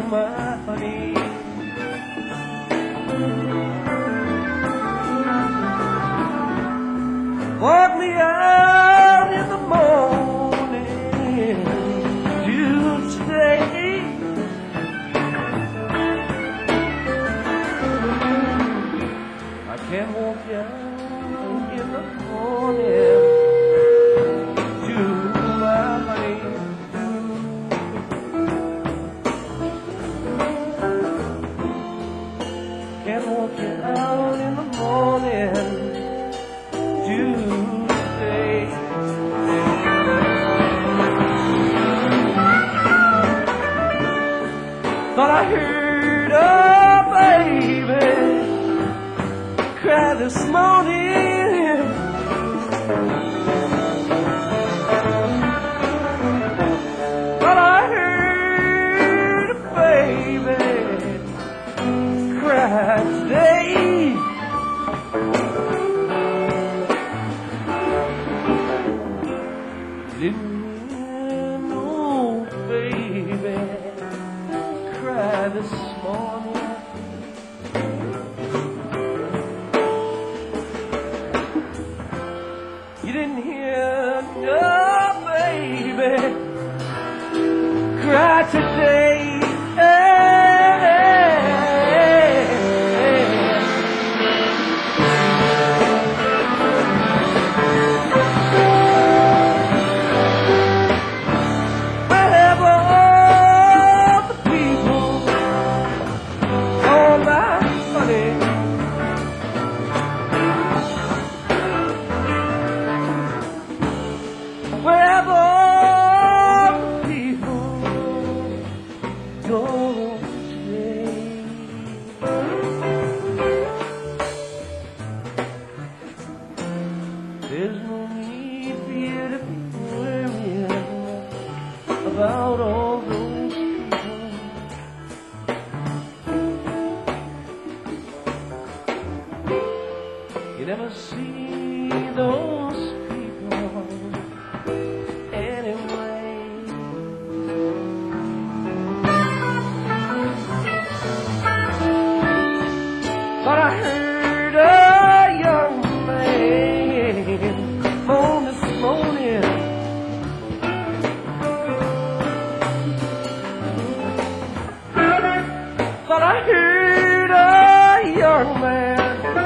my honey. Walk me out in the morning to stay. I can't walk you out in the morning to my honey. Can't walk you out in the morning to stay. Thought I heard a baby cry this morning. Thought I heard a baby cry today. Didn't hear no baby cry this morning. You didn't hear no baby cry today. Wherever all the people on my honey, wherever all the people go today. There's no need for you to be worrying about all those people. You never see those people anyway. But I heard a young man moan this morning. But I heard a young man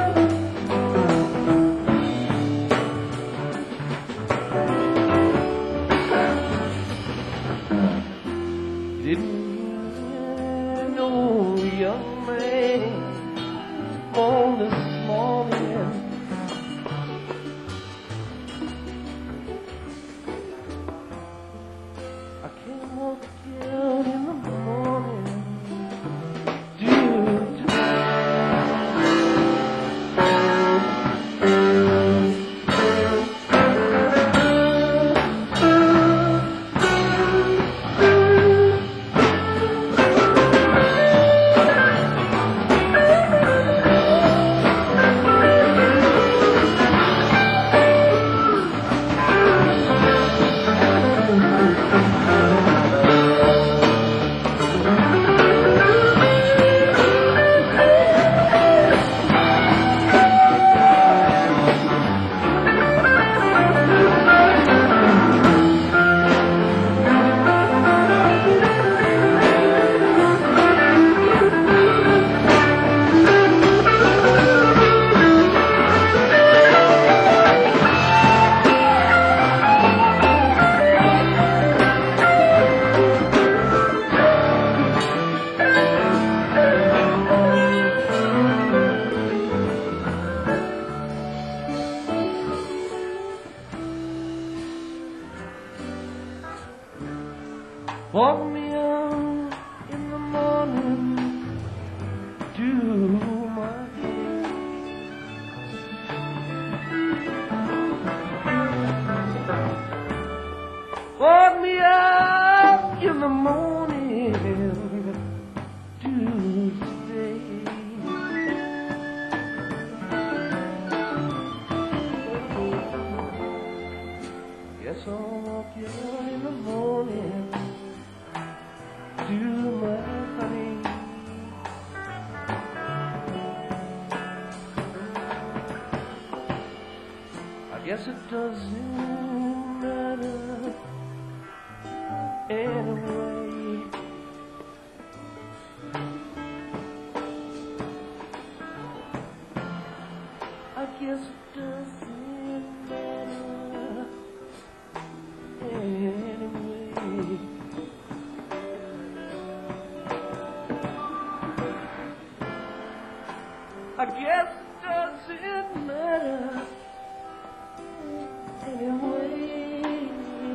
didn't know young man on this morning. I can't walk out in the morning due to walk me out in the morning to my head. Walk me out in the morning to stay. Yes, I'll walk you out in the morning to my honey. guess it doesn't matter anyway. I guess it doesn't matter anyway. I guess it doesn't matter anyway.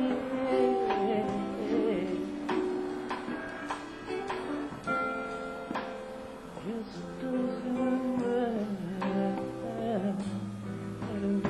Guess it doesn't matter anyway.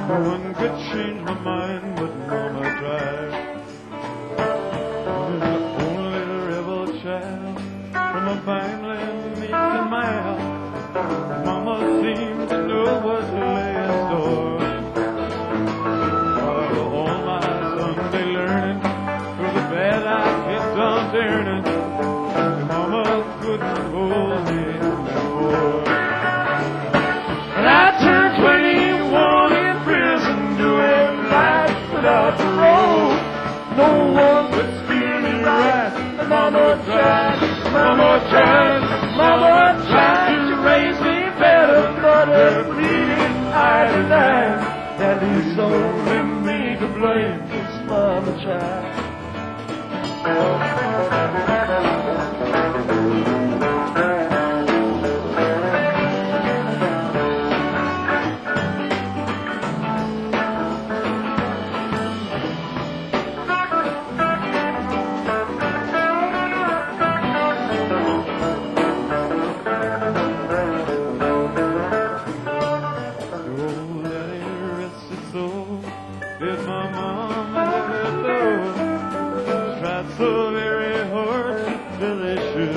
No one could change my mind, but Mama tried. I'm the only rebel child from a fine land beneath the mile. Mama seemed to know what lay in store. While all my Sunday learning for the bad I kept on turning, Mama couldn't hold me anymore. And I turned 21 in prison, doing life without parole. No one could steer me right. Mama tried, Mama tried, Mama tried to raise me better, but her bleeding eye denied. That is only me to blame, 'cause Mama tried. Did my mama ever know? Tried so very hard to finish it.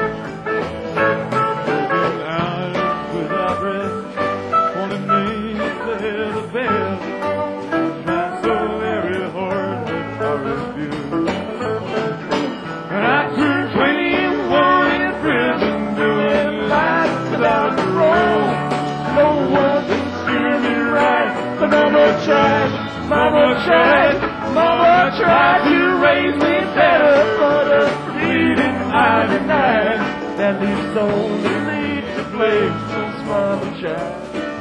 Working hours without rest, wanted me to hear the bell. Tried so very hard, but I refused. And I turned 21 in prison, doing life without parole. No one could steer me right, but Mama tried. Mama tried, Mama tried to raise me better, but her bleeding eye denied. That leaves only me to blame, since Mama tried.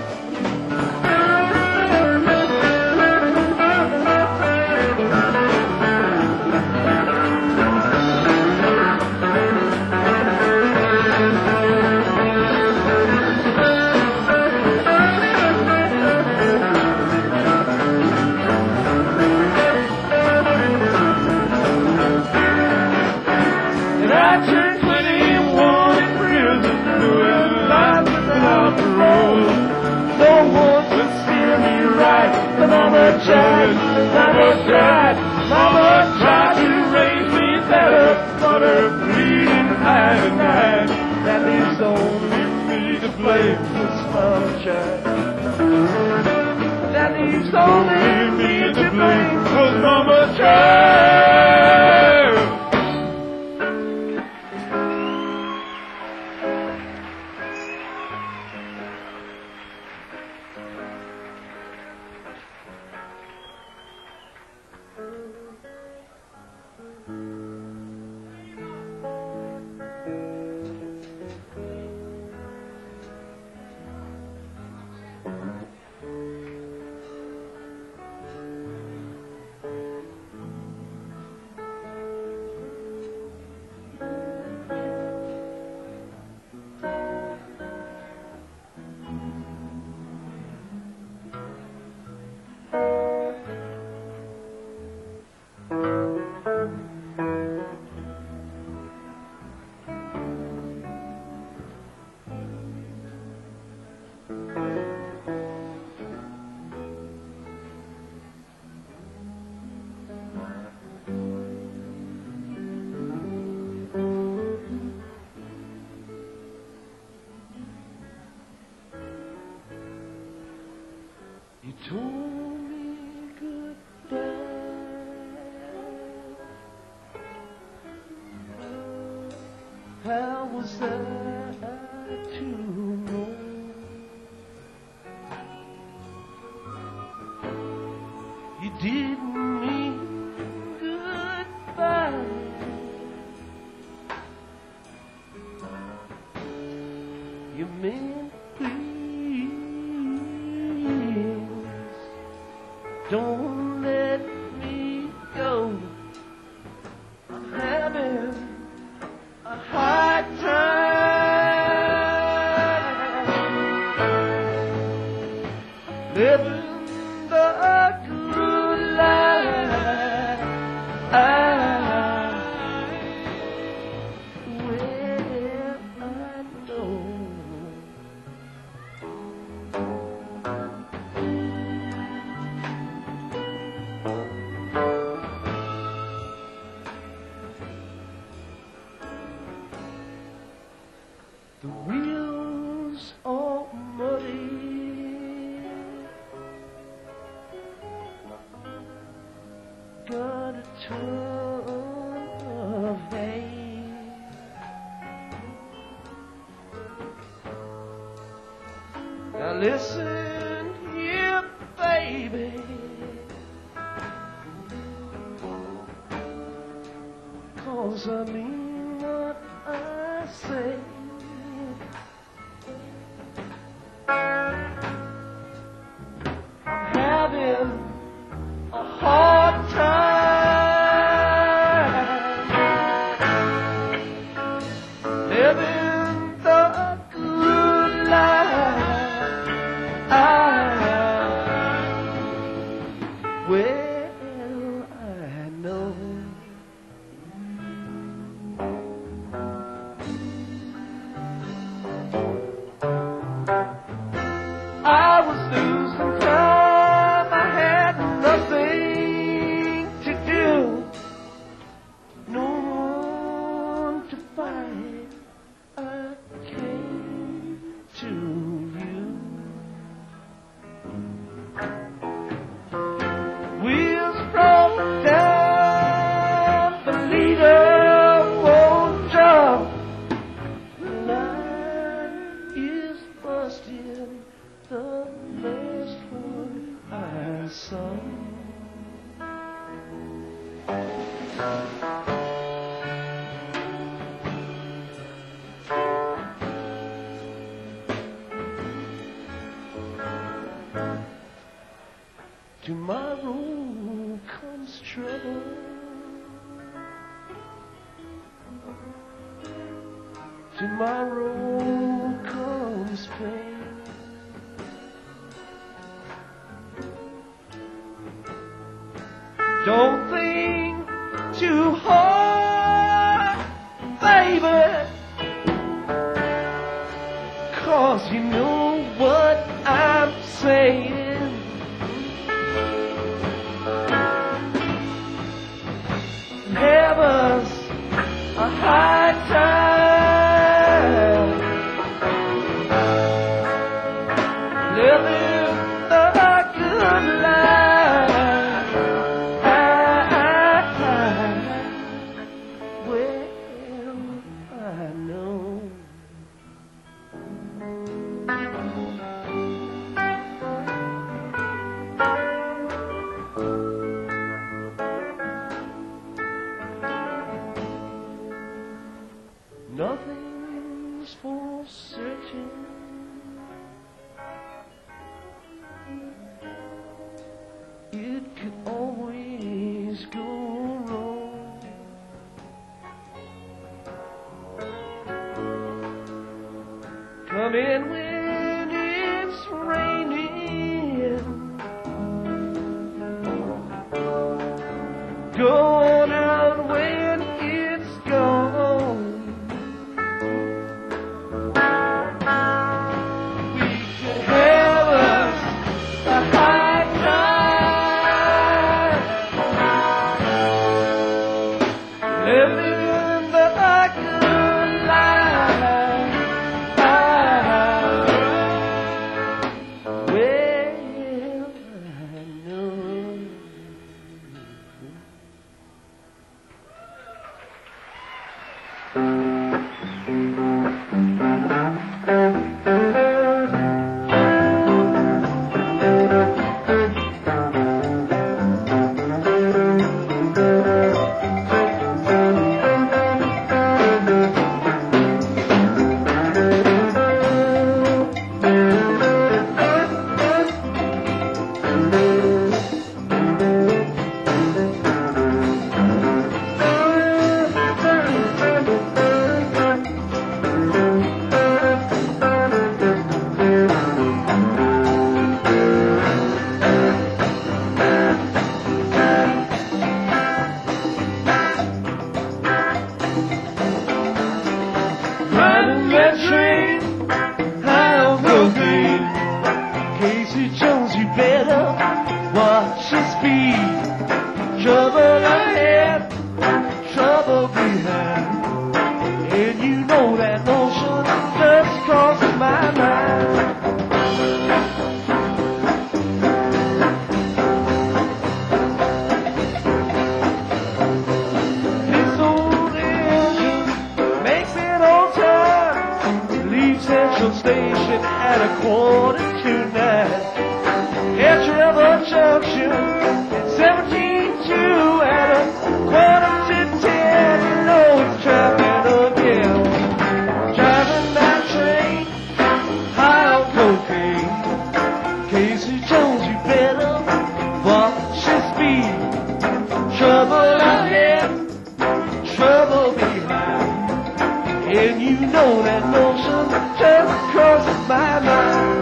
I turned 21 in prison, doing life without parole. No one could steer me right, but Mama tried, Mama tried, Mama tried to raise me better, but her bleeding eye denied. That leaves only me to blame, 'cause Mama tried. That leaves only me to blame, 'cause Mama tried. You told me goodbye. How was I to know? You didn't mean goodbye. You meant please. Don't let me go. I'm having a hard time living the good life. Well, I know Now listen here, baby. 'Cause I mean what I say. I'm having a hard time living the good life. Well, I know I was losing time. I had nothing to do, no one to fight. I came to you. Wheels broke down, the leader won't jump. The line is busted, the last one I sung. Tomorrow comes trouble. Tomorrow comes pain. Don't think too hard, baby, 'cause you know what I'm saying. Heaven's a high time, living the good life. Well, I know nothing's for certain. It could always go wrong. Come in when it's raining, go on out when it's gone. Living the good life. Central Station at 8:45. At Trevor Junction, 17-2 at 9:45. You know it's traffic again. Driving that train, high on cocaine. Casey Jones, you better watch your speed. Trouble ahead, trouble behind. And you know that notion just crosses my mind.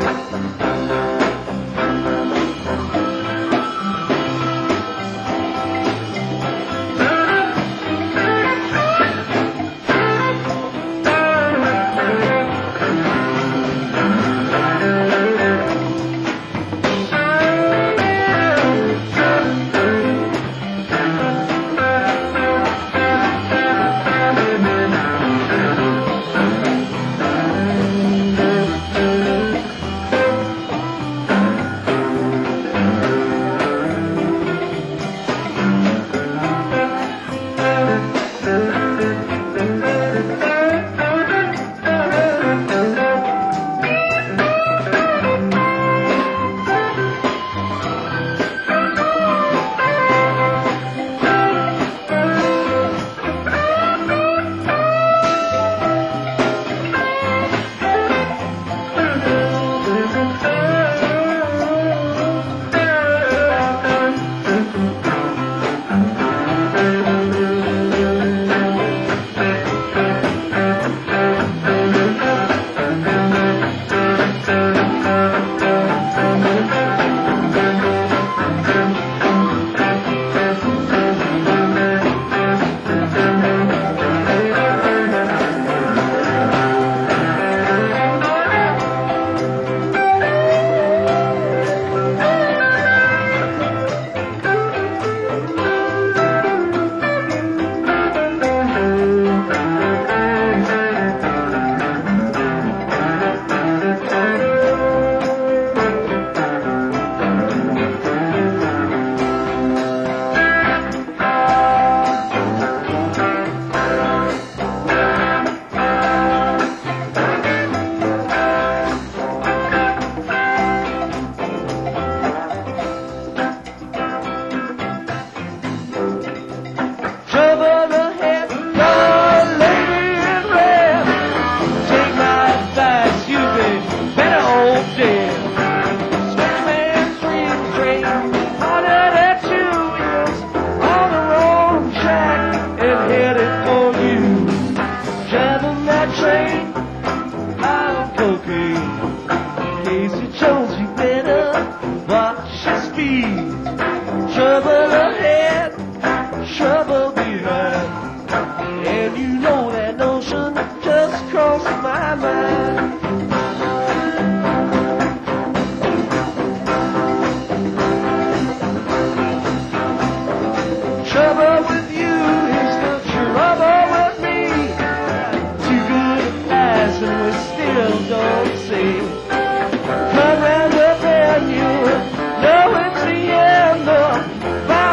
Trouble ahead, trouble behind. And you know that notion just crossed my mind. Trouble with you is the trouble with me. Too good at last and we still don't see. Come round the bend, you know it's the end of my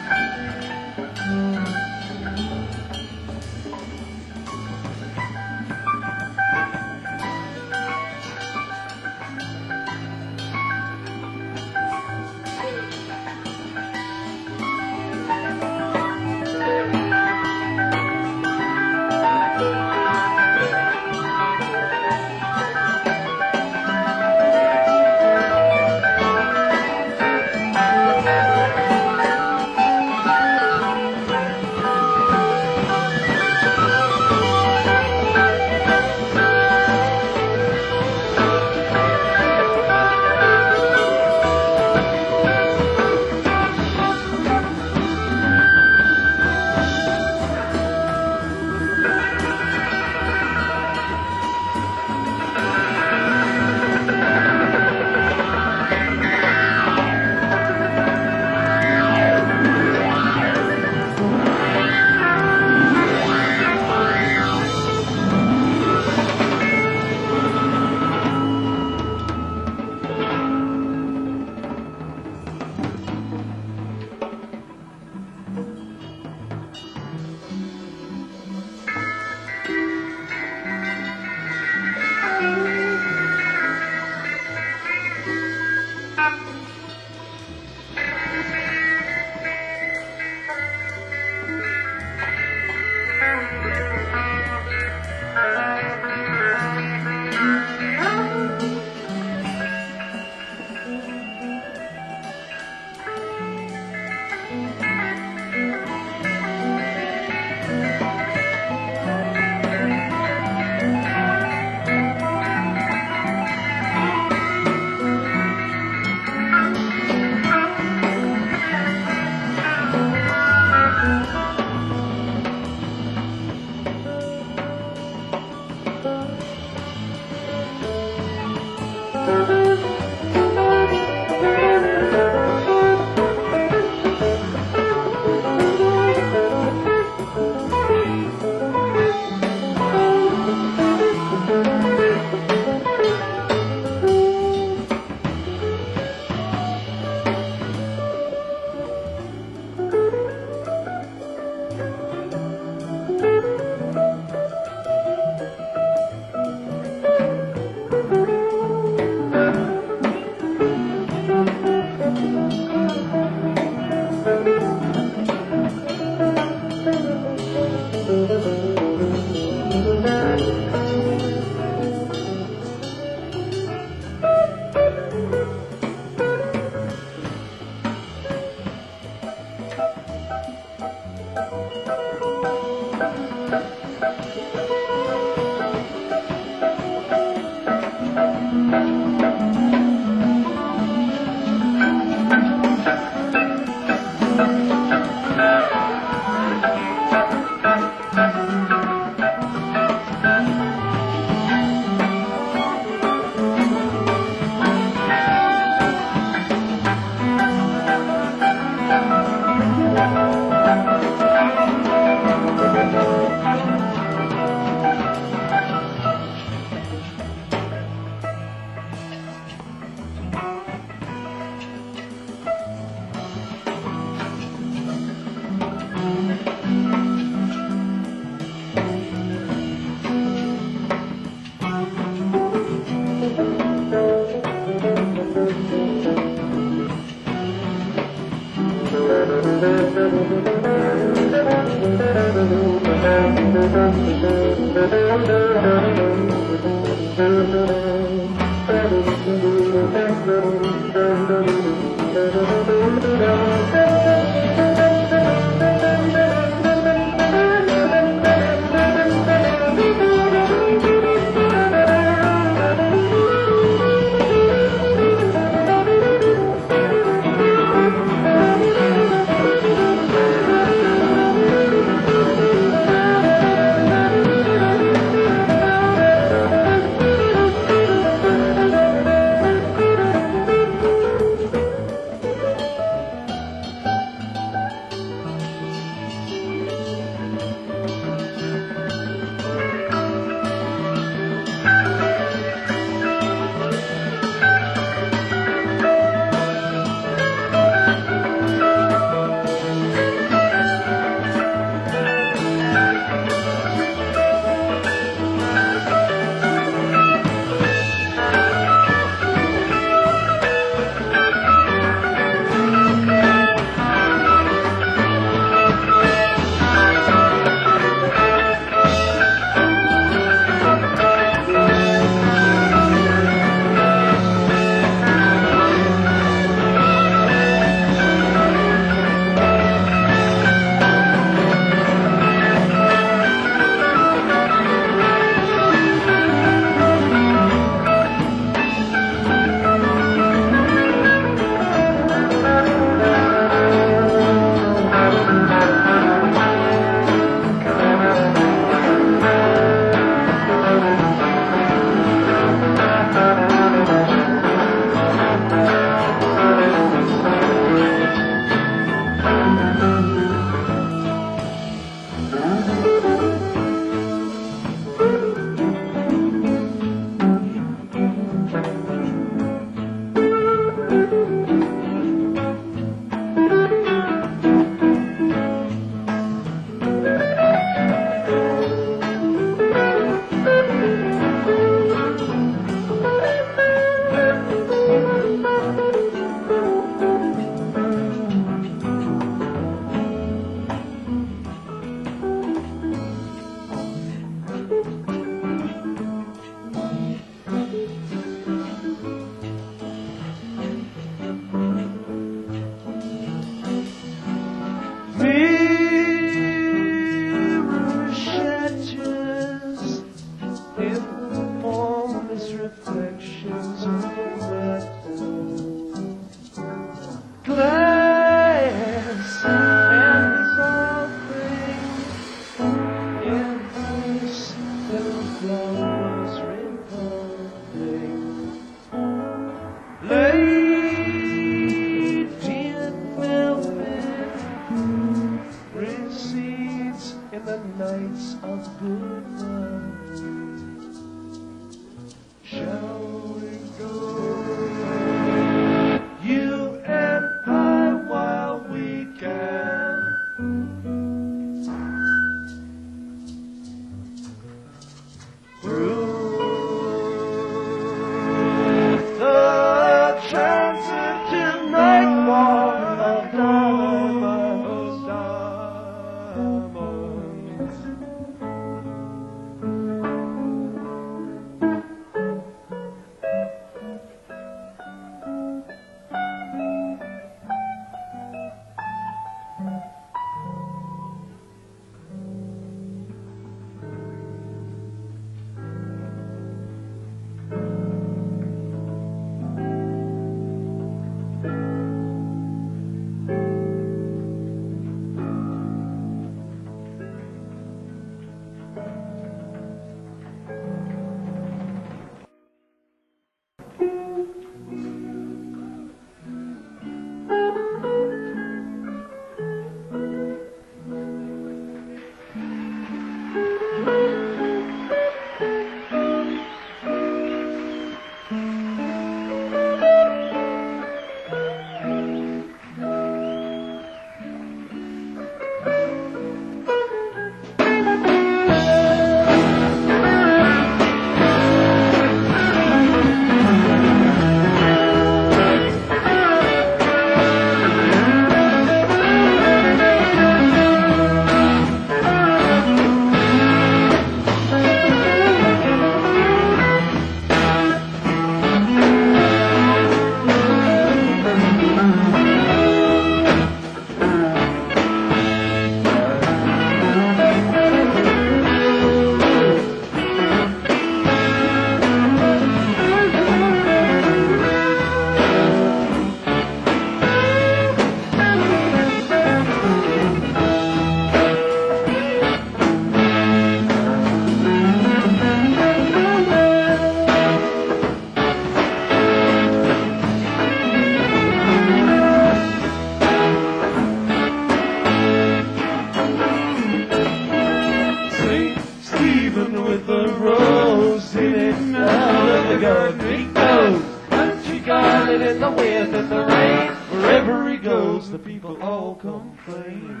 The people all complain.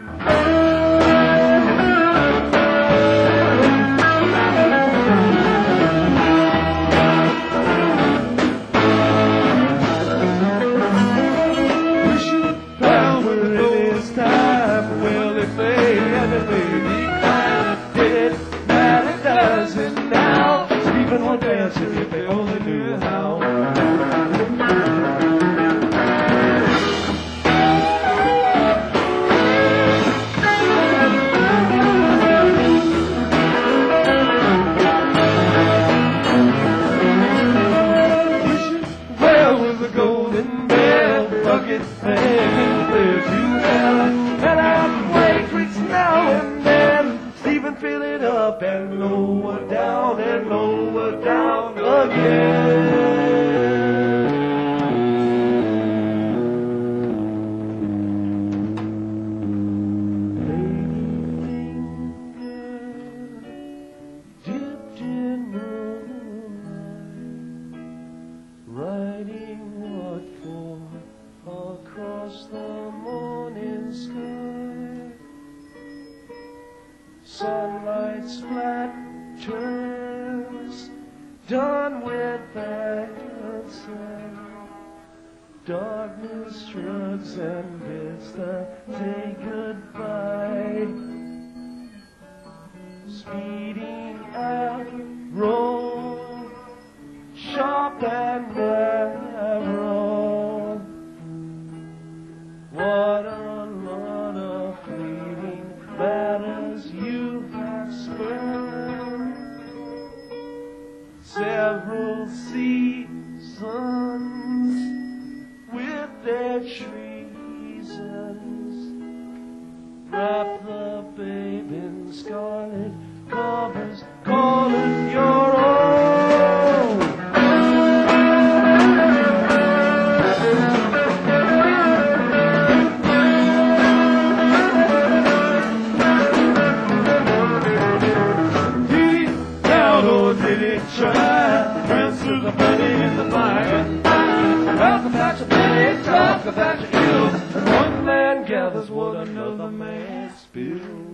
Wishing power in his time. Well, if they ever decline, it matter doesn't now. Stephen would answer if they only knew how. Fill it up and lower down again. Dipped in moonlight, writing what for across the morning sky. Sunlight splatters, done with answer. Darkness shrugs and bids the day goodbye. Speeding arrow, sharp and narrow. What a lot of fleeting matters you have spurned. Several seasons with their treasons. Wrap the babe in scarlet covers, call it your own. Did it down or did it try? Answer the money in the fire. Talk about your pennies, talk about your ills. And one man gathers what another man spills.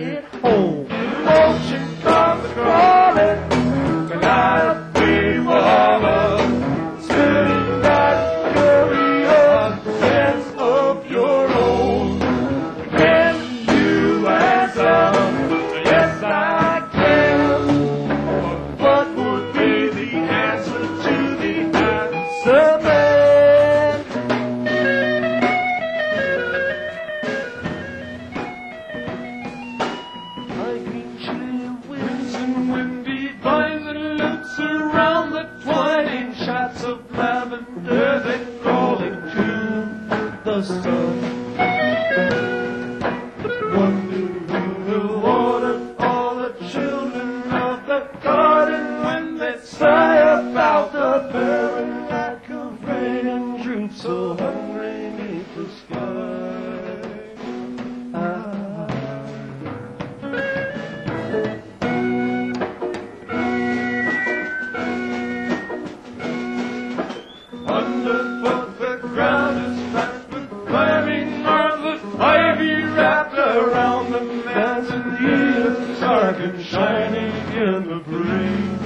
it home. Ocean comes crawling, and I'll be wallow. Spinning that curious sense of your own. Can you answer? Yes, I can. What would be the answer to the answer man? Like green chilly winds and windy vines and loops around the twining shots of lavender that crawl into the sun. Wonder who will water all the children of the garden when they sigh about the barren lack of rain and droop so hungry neath the sky. Underfoot the ground is packed with flaming arms of ivy wrapped around the mountain. He is dark and shining in the breeze.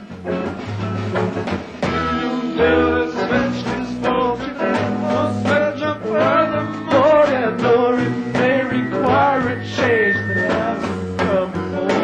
Till the stretched his fortune must fetch up furthermore, and though it may require a change that hasn't come before.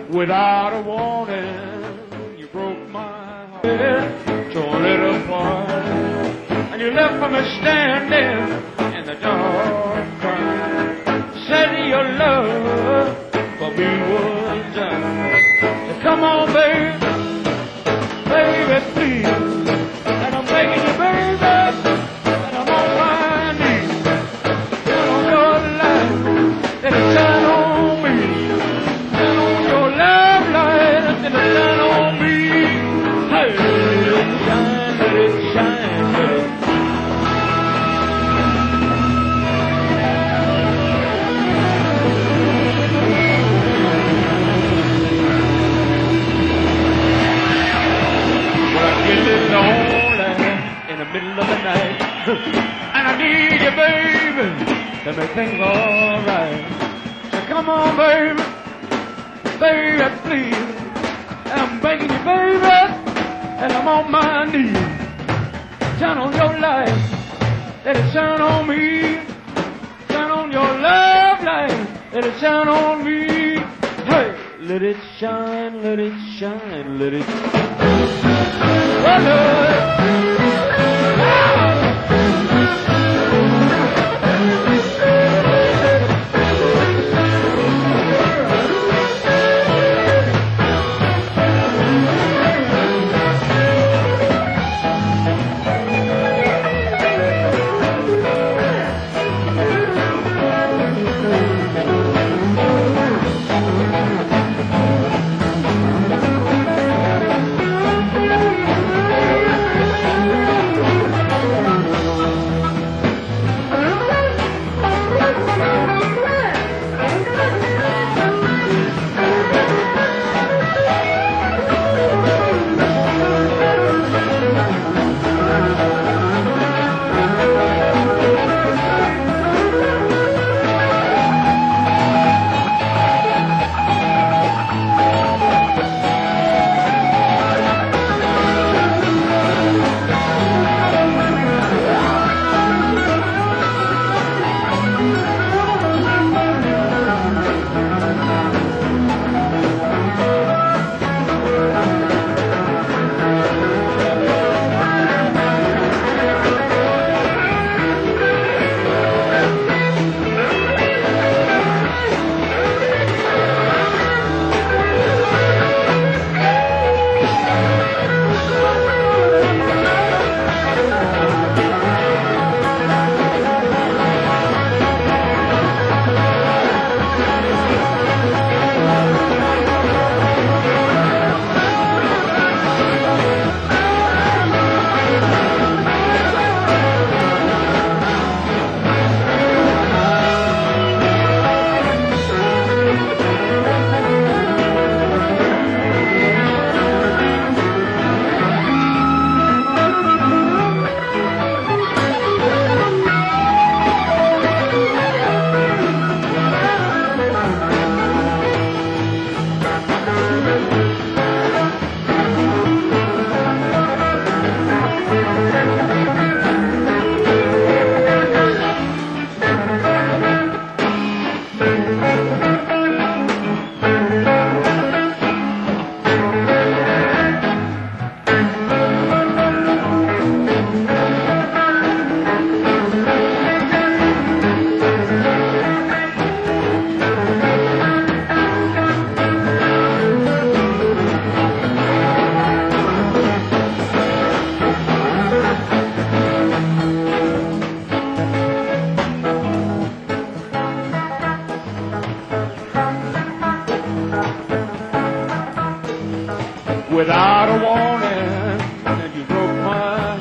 Without a warning, you broke my heart, torn it apart, and you left me standing in the dark. Said your love for me was done. So come on, baby, baby, please, and I'm begging you, baby, and I'm on my knees, turn on your light, let it shine on me, turn on your love light, let it shine on me, hey, let it shine, let it shine, let it. In the middle of the night, and I need you, baby, to make things alright. So come on, baby, baby, please, and I'm begging you, baby, and I'm on my knees. Turn on your light, let it shine on me. Turn on your love light, let it shine on me. Hey, let it shine, let it shine, let it shine. Without a warning, and you broke my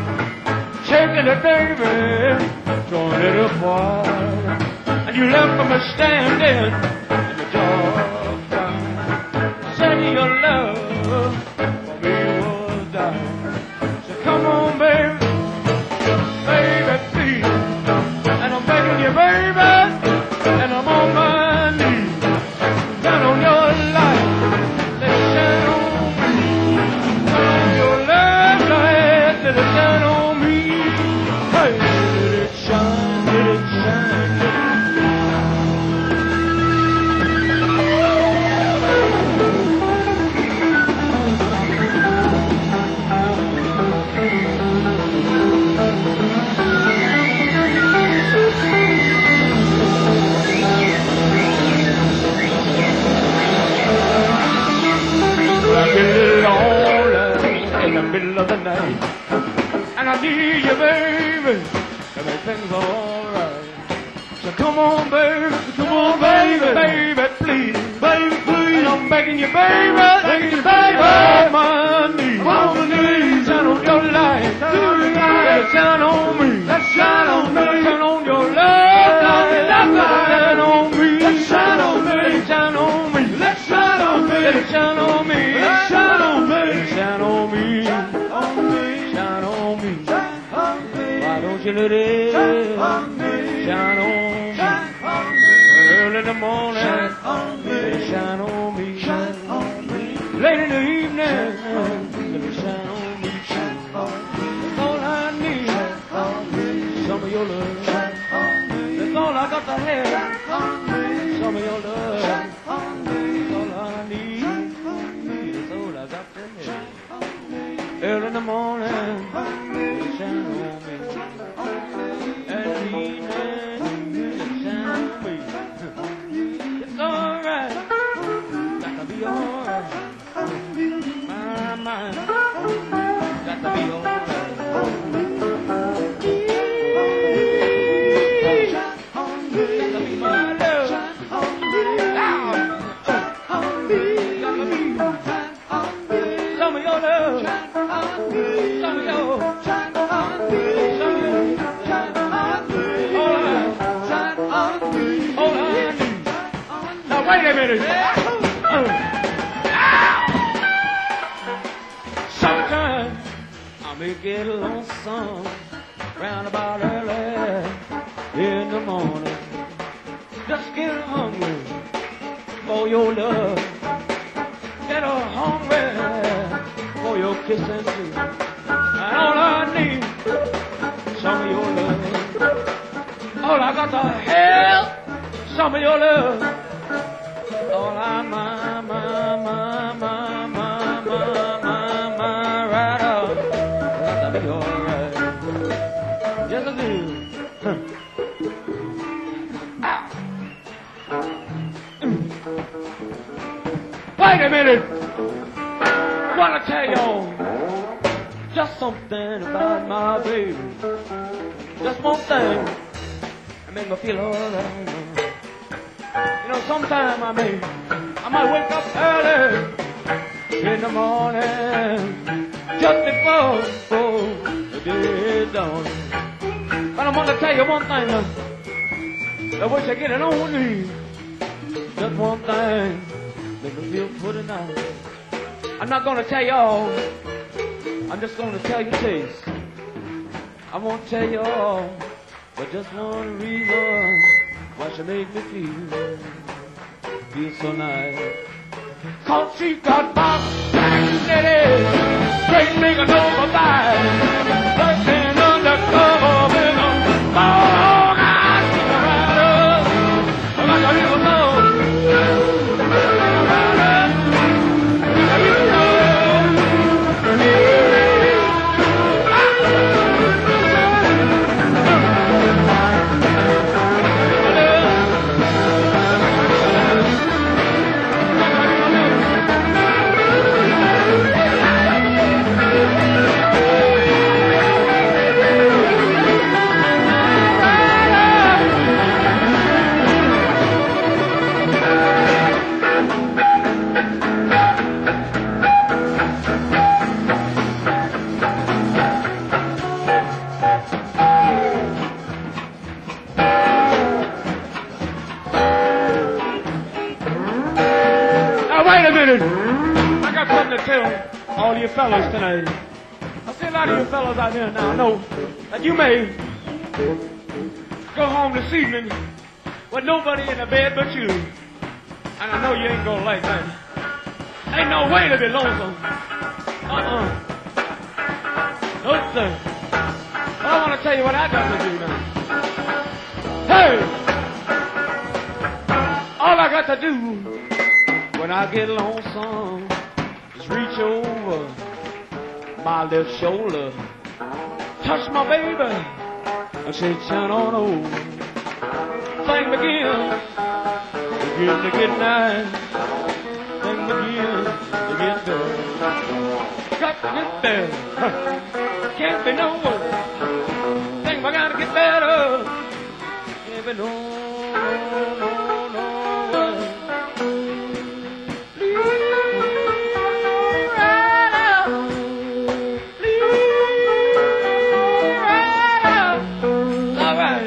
heart. Taking it, baby, throwing it apart. And you left me standing in the dark. Said your love for me was dying. So come on, baby, baby, please. And I'm begging you, baby, and I'm on my knees. Turn on your light. need you, baby, to make things alright. So come on, baby, please, baby, please. I'm begging you, baby, on my knees, shine on your light, shine on me, shine on me, turn on your light, shine on me, shine on me, shine on me, shine on me, shine on me, shine on me, shine on me, shine on me. Why don't you let it shine on me? Early in the morning, shine on me. Late in the evening, let it shine on me. That's all I need. Some of your love. That's all I got to have. Some of your love. That's all I need. That's all I got to have. Early in the morning, let it shine on me. And the evening, let it shine on me. It's alright. Got to be alright. My mind. Got to be alright. Wait a minute. Sometimes I may get lonesome round about early in the morning. Just get hungry for your love. Get hungry for your kissing too. And all I need, some of your love. All I got to have, some of your love. All I, my, right up. Got to be alright. Yes, I do. Wait a minute. Wanna tell y'all just something about my baby. Just one thing that make me feel alright. You know, sometime I might wake up early in the morning, just before the day is done. But I'm gonna tell you one thing, I wish I get it on me. Just one thing, make me feel pretty nice. I'm not gonna tell y'all, I'm just gonna tell you this. I won't tell y'all, but just one reason why she make me feel so nice. 'Cause she got my dignity, great big and over thighs, working undercover with a long eyes rider. I got a little soul, wait a minute. I got something to tell all you fellas tonight. I see a lot of you fellas out there now know that you may go home this evening with nobody in the bed but you. And I know you ain't gonna like that. Ain't no way to be lonesome. No, sir. But I want to tell you what I got to do now. Hey! All I got to do when I get lonesome is reach over my left shoulder, touch my baby, and say, turn on over. Thing begins to get nice. Thing begins to get there. Got to get there. Can't be no worse. no, no, no, no. Please ride out. Please ride out. All right.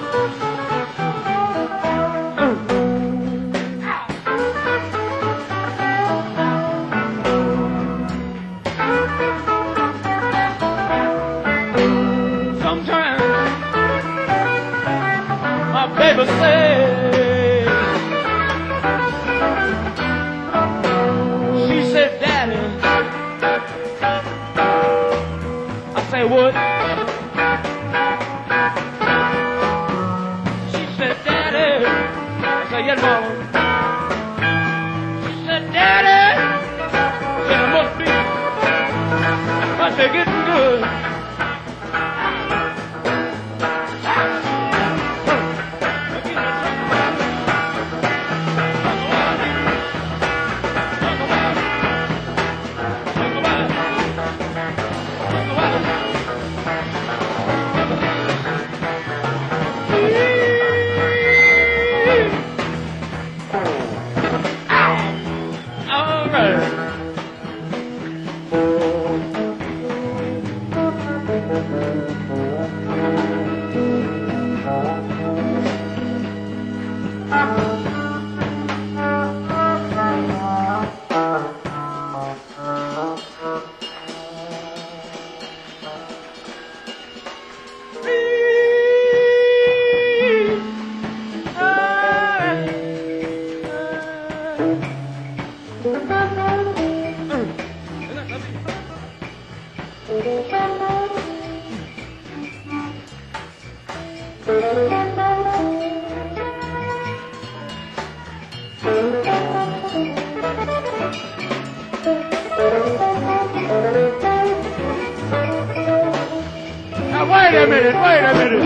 Sometimes my baby said, she said, Daddy. I say, what? She said, Daddy. I say, yes, Mama. She said, Daddy. I said, it must be getting good. All right. Now wait a minute, wait a minute.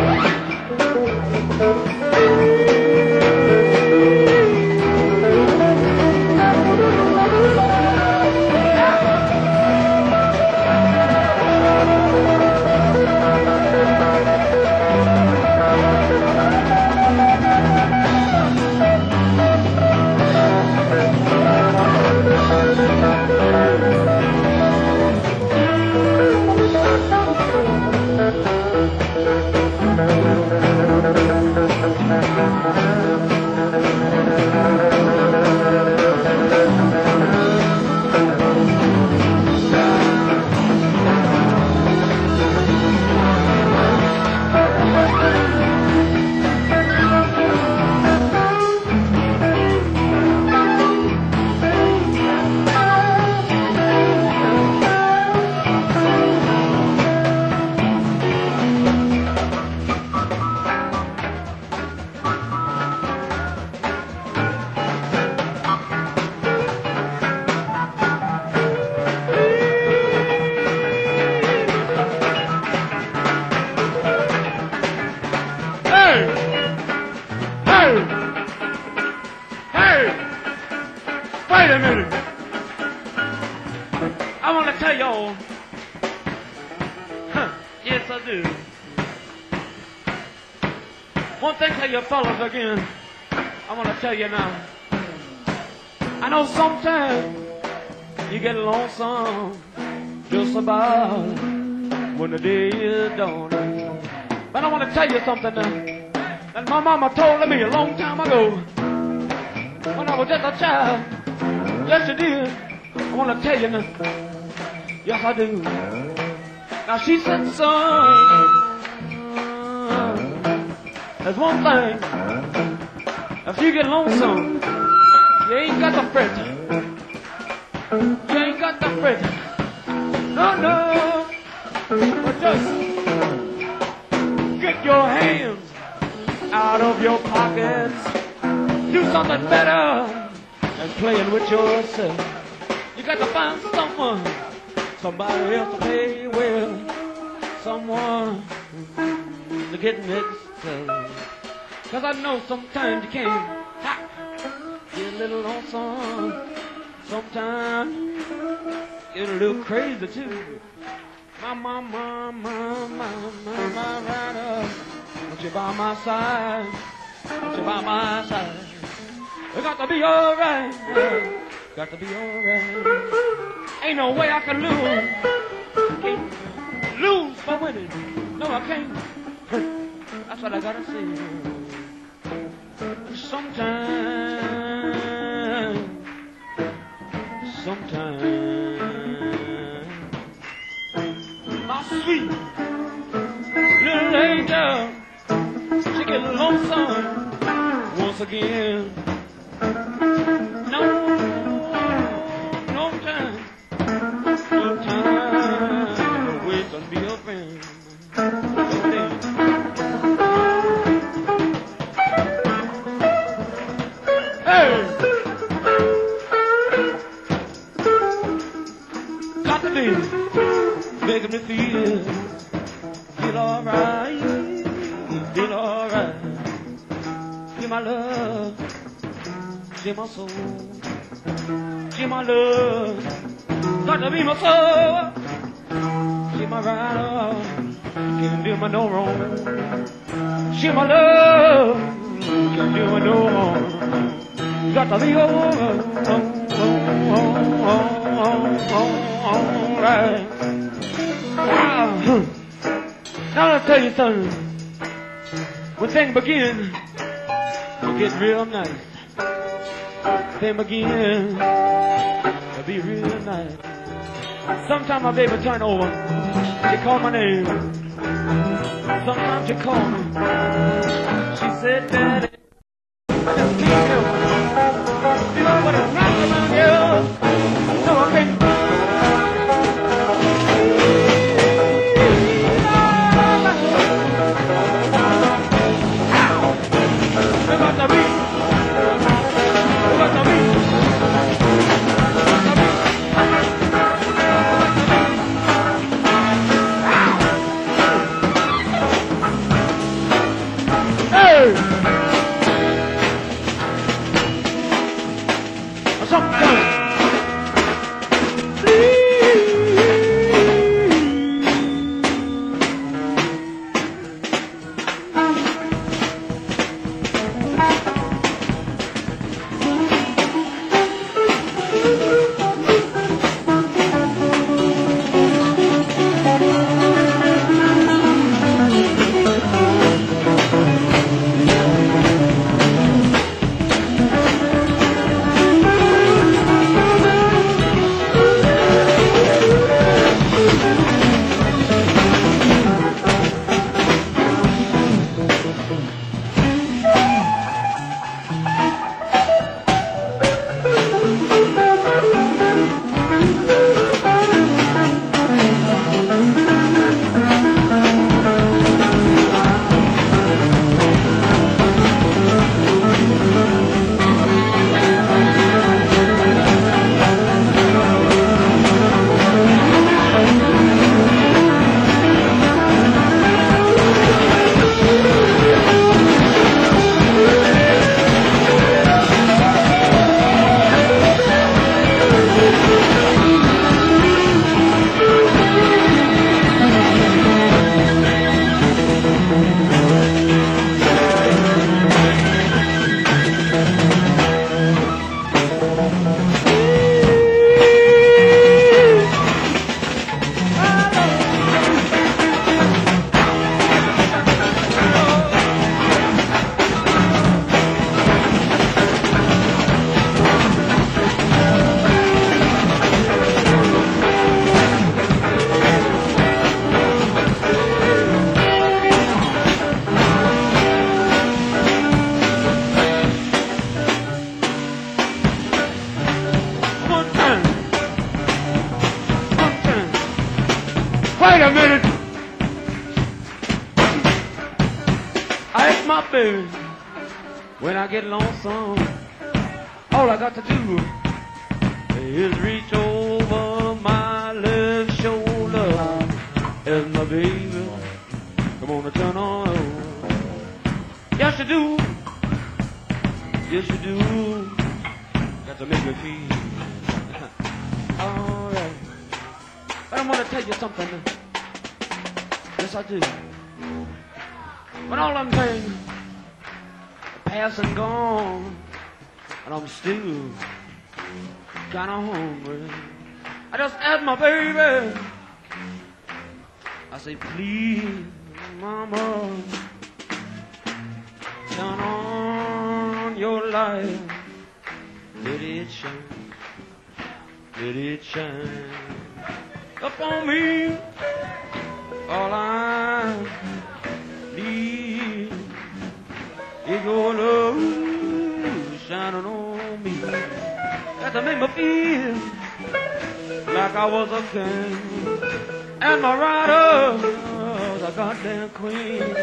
Wait a minute. I want to tell y'all. Yes, I do. One thing to you fellas again. I want to tell you now. I know sometimes you get lonesome just about when the day is dawning. But I want to tell you something now. That my mama told me a long time ago when I was just a child. Yes, she did. I want to tell you now. Yes, I do. Now she said, son, there's one thing. If you get lonesome, you ain't got to fret. You ain't got to fret. No, no. But just get your hands out of your pockets. Do something better than playing with yourself. You got to find someone, somebody else to play with, someone to get next to. Cause I know sometimes you can get a little lonesome. Sometimes get a little crazy too. My rider, want you by my side. Put you by my side. It got to be alright. Got to be alright. Ain't no way I can lose. Can't lose by winning. No, I can't. That's what I gotta say. Sometimes, my sweet little angel, she get lonesome once again. No time, wait to be a friend. Hey, got to be making me feel alright, feel alright. Give my love, give my soul, give my love, got to be my soul. Give my right, can't do my no wrong. Give my love, can't do my no wrong. Got to be alright. Now I'll tell you something. When things begin to get real nice, things begin to be real nice. Sometimes my baby turn over, she call my name. Sometimes she call me. She said, Daddy, I just can't help it. You know what it's like around here? No, I can't. Wait a minute. I ask my baby when I get lonesome, all I got to do is reach over my left shoulder. As my baby, come on and turn on over. Yes you do. Yes you do. Got to make me feel. All right. But I'm gonna tell you something. Yes I do. But all I'm saying, past and gone, and I'm still kinda hungry. I just asked my baby, I say, please, mama, turn on your light, let it shine, let it shine up on me. All I need is your love shining on me. That to make me feel like I was a king, and my rider was a goddamn queen.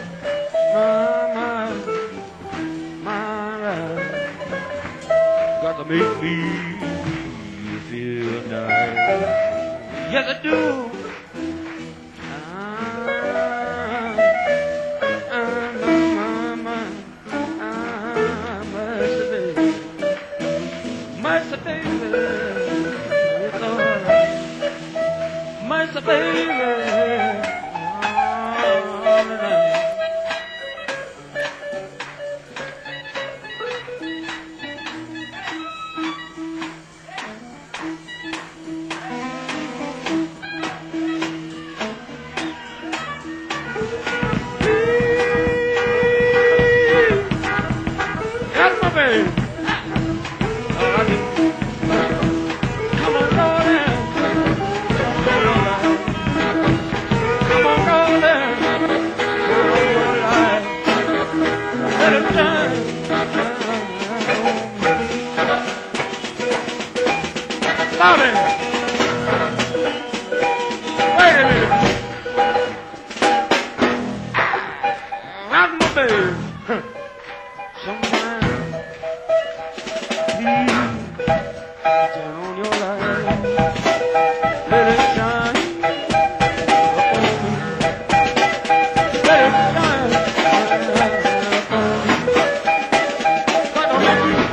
My rider got to make me feel nice. Yes, I do. Mercy, baby, it's all right. Mercy, baby, all right. That's my baby. Come on, darling. Come on, darling. Let it shine. Darling. Wait a minute. That's my baby. Sometimes, please turn on your light, let it shine upon me, let it shine upon me. God don't let me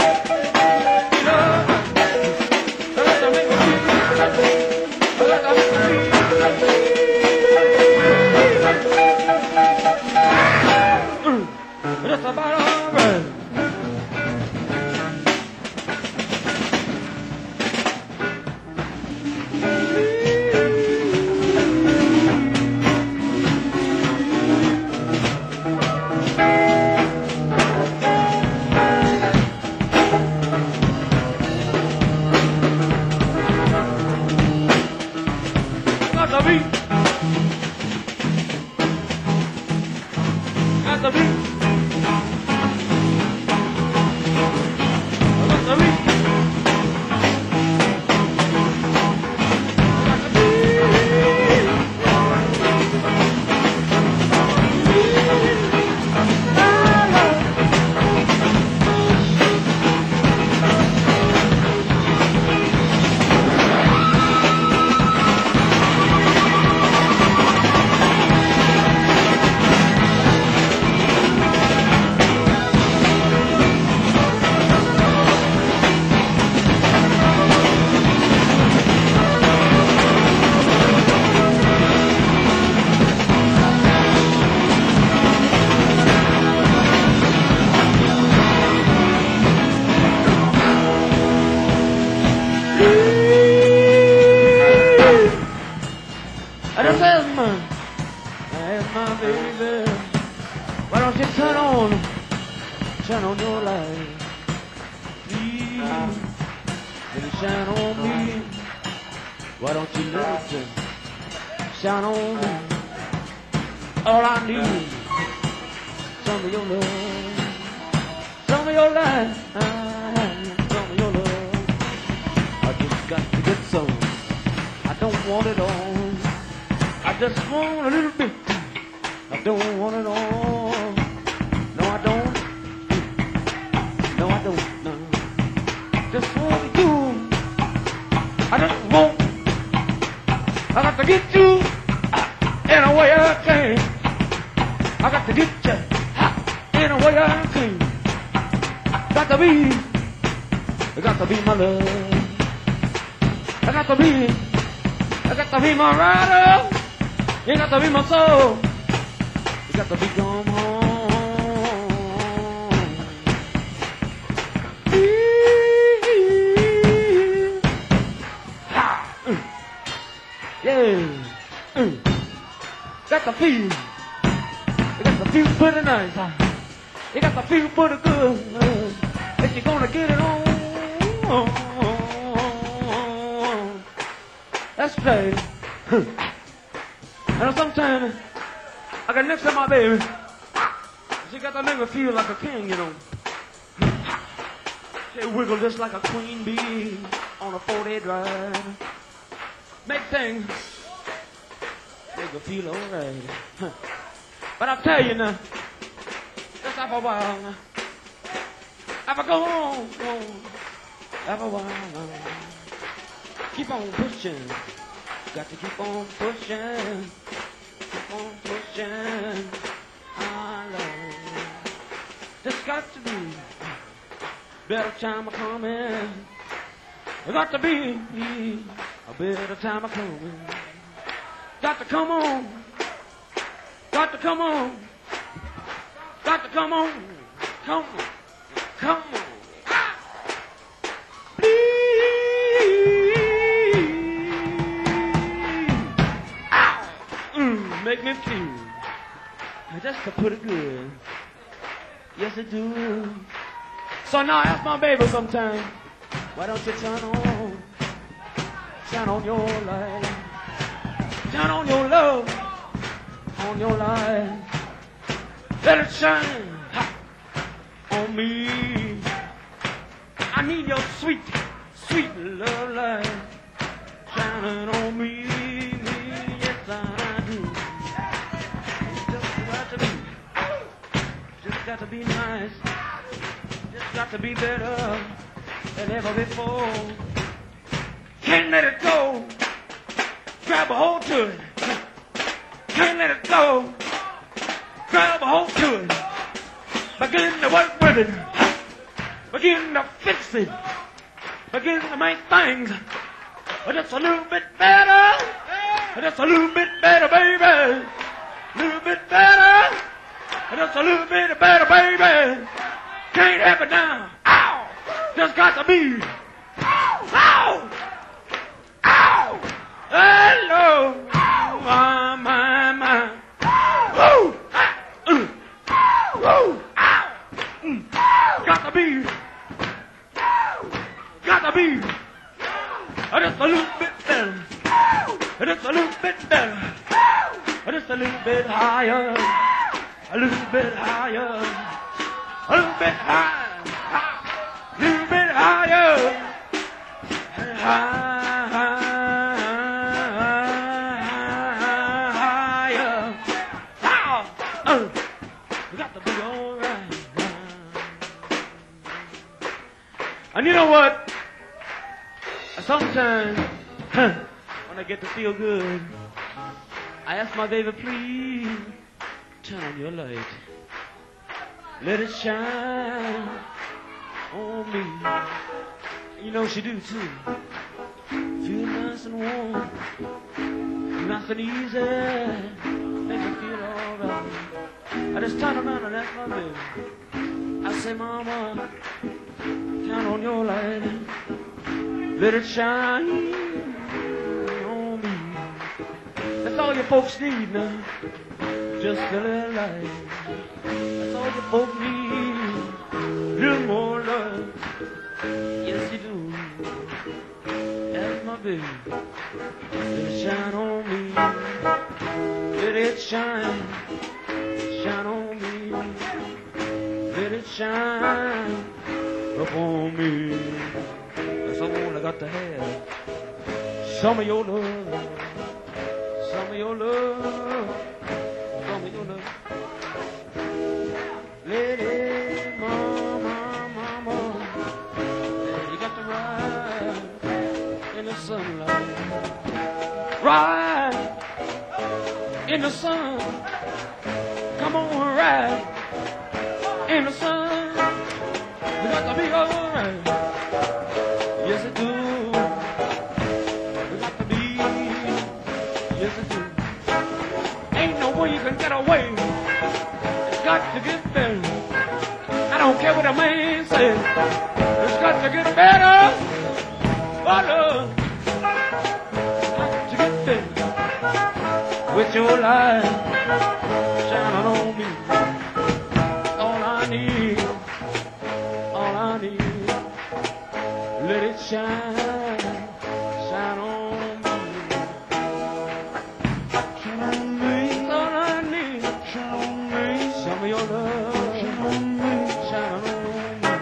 love, let it make me feel, let it make me feel. Just about all right. Got the beat. Got the beat. Got the beat. I just asked my baby, why don't you turn on your light, please, let it shine on me. Why don't you let it shine on me? All I need is some of your love, some of your light, some of your love. I just got to get some. I don't want it all. I just want a little bit. I don't want it all. No, I don't. No, I don't. No. Just want you. I just want. I got to get you in a way I can. I got to get you in a way I can. Got to be. It got to be my love. I got to be. I got to be my rider. You got to be my soul. You got to be come home. got the feel. You got the feel pretty nice. You got the feel pretty good. And you're gonna get it on. That's right. And sometimes I got next to my baby. She got to make me feel like a king, you know. She wiggle just like a queen bee on a 4-day drive. Make things make me feel alright. But I tell you now, just after a while now, after go on, after a while, keep on pushing. Got to keep on pushing. Keep on pushing. I love. There's got to be better time a coming. There's got to be a better time a coming. Got to come on. Got to come on. Got to come on. Come on. Come on. Make me feel just to put it good. Yes, it do. So now I ask my baby sometime, why don't you turn on your light, turn on your love, on your light, let it shine on me. I need your sweet, sweet love light shining on me. Yes, I do. Just got to be nice. Just got to be better than ever before. Can't let it go. Grab a hold to it. Can't let it go. Grab a hold to it. Begin to work with it. Begin to fix it. Begin to make things just a little bit better. Just a little bit better, baby. A little bit better. Just a little bit better, baby. Can't help it now. Ow! Just got to be. Ow! Ow! Ow! Hello! My, my, my. Woo! Woo! Ow! Got to be. Got to be. Just a little bit better. Just a little bit better. Just a little bit higher. A little bit higher. A little bit higher. A little bit higher. Higher. We got to be all right. And you know what? Sometimes, when I get to feel good, I ask my baby, please turn on your light. Let it shine on me. You know she do too. Feel nice and warm, nice and easy. Make me feel alright. I just turn around and ask my baby. I say, Mama, turn on your light. Let it shine on me. That's all you folks need now. Just a little light. That's all you folks need. A little more love. Yes, you do. That's my baby. Let it shine on me. Let it shine. Shine on me. Let it shine upon me. That's all I got to have. Some of your love. Some of your love. Some of your love. Lady, mama, mama. You got to ride in the sunlight. Ride in the sun. Come on, ride in the sun. You got to be alright. Yes, it do. You got to be. Yes, it do. Ain't no way you can get away. It's got to get better. I don't care what a man says. It's got to get better. Oh, Lord. It's got to get better. With your life. Shine on me. All I need, all I need. Let it shine, shine on me. Shine on me. All I need, Shine on me. show me your love. Shine on me. Shine on me.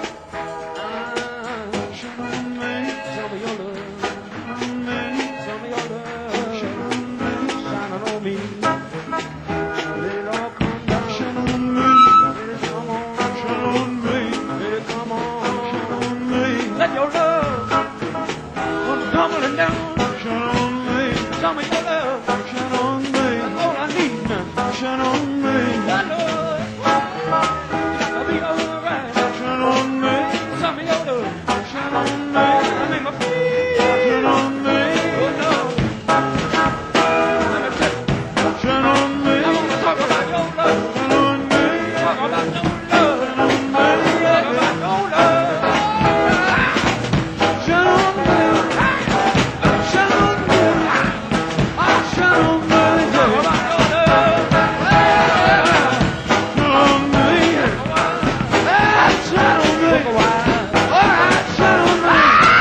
Shine on me. Show me your love. Shine on me. Show me your love. Shine on me. Shining on me. Let it all come down. Shine on me. Let it come on. Shine on me. Let it come on. Shine on me. Let your love come tumbling down. Shine on me. Show me your love. Shine on me. That's all I need now. Shine on me. I know I'll be alright. Shine on me. Show me your love. Shine on me. I make my feel. Shine on me. Oh no. Let me tell you. Shine on me. I wanna talk about your love. Shine on me. Talk about your love. Shine on me. Talk about your love. Shine on me. Shine on me. Shine on me. Talk about your love. Shine on me. Shine on me. Take a while. All right, shine on me.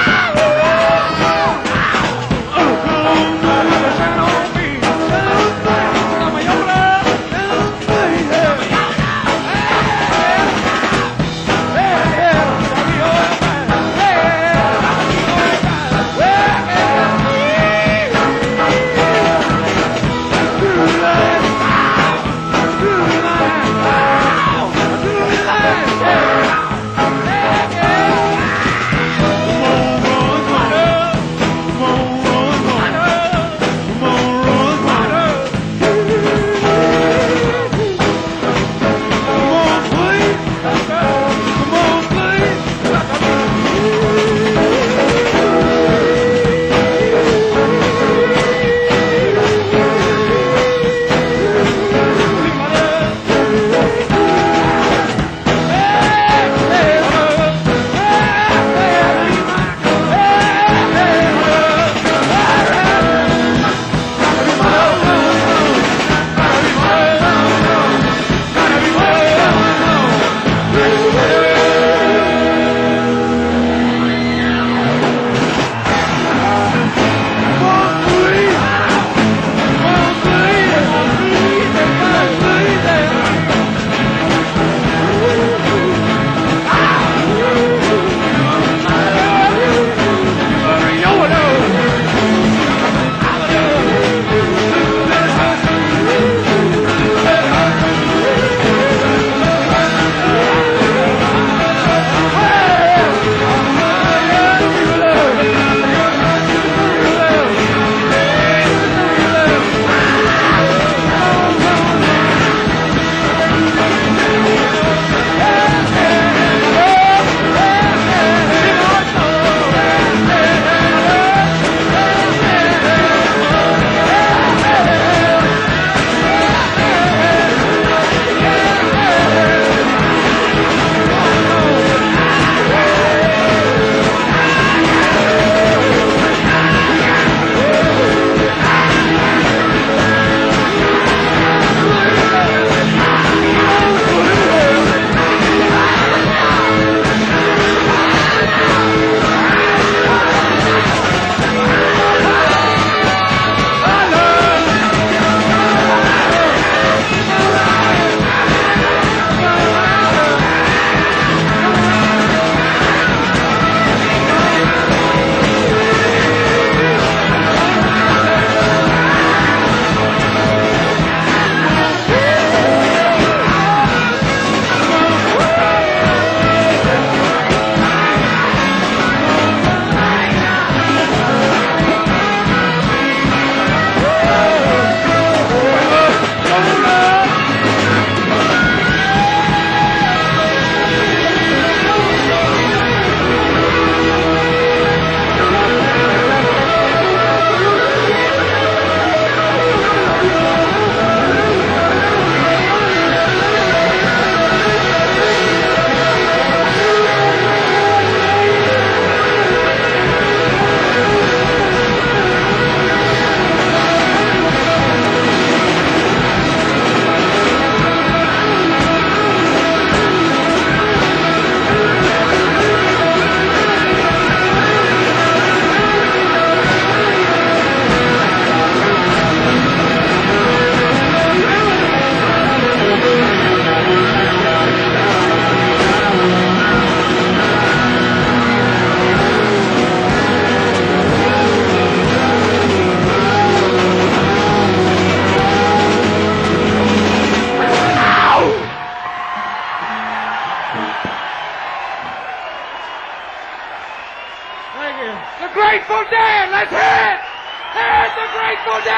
The Grateful Dead. Let's hear it. Here's the Grateful Dead.